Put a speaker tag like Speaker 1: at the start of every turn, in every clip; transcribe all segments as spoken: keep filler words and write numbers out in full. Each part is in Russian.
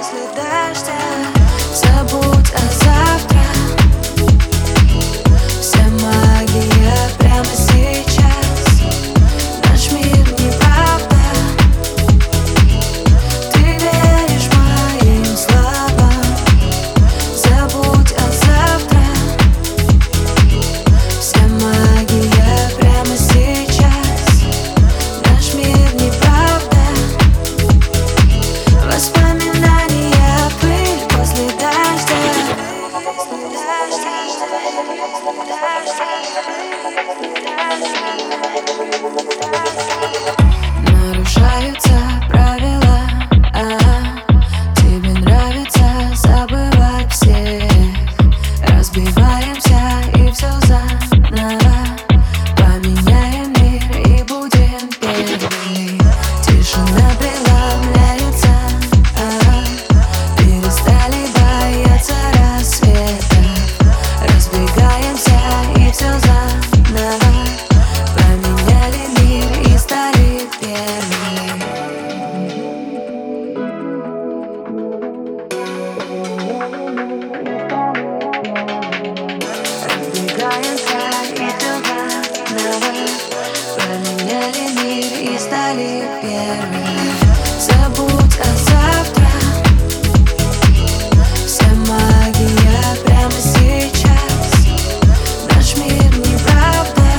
Speaker 1: после дождя. Забудь о завтра. Вся магия прямо сейчас. Наш мир неправда. Ты веришь моим словам. Забудь о завтра. Вся магия прямо сейчас. Наш мир неправда. Воспоминания, пыль после дождя. Нарушаются правила, а тебе нравится забывать всех. Разбиваемся и все заново. Поменяем мир и будем первыми. Тишина преломляется, а перестали бояться рассвета. Разбегаемся и все заново. Поменяли мир и стали первыми. Разбегаемся и все заново. Поменяли мир и стали первыми. Забудь о завтра. Вся магия прямо сейчас. Наш мир неправда.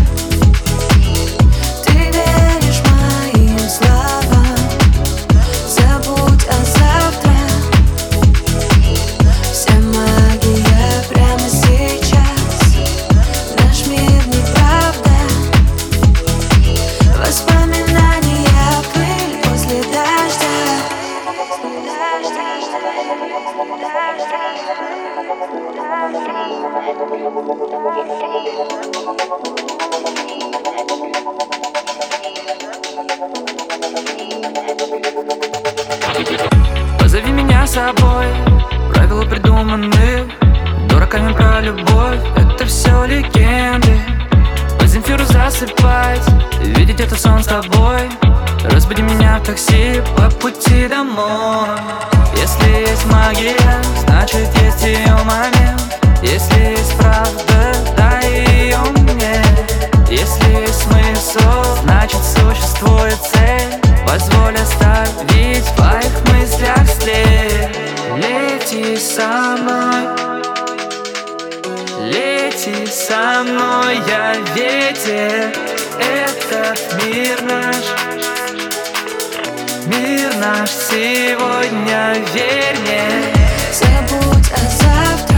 Speaker 1: Ты веришь моим словам. Забудь о завтра. Вся магия прямо сейчас. Наш мир неправда. Воспоминания, пыль после дождя.
Speaker 2: Позови меня с собой. Правила придуманы дураками про любовь. Это все легенды. По Земфиру засыпать, видеть это сон с тобой. Разбуди меня в такси по пути домой. Если есть магия, значит есть ее момент. Если есть правда, дай ее мне. Если есть смысл, значит существует цель. Позволь оставить в твоих мыслях след. Лети со мной, лети со мной, я ветер. Этот мир наш, мир наш сегодня, верь мне.
Speaker 1: Забудь о завтра.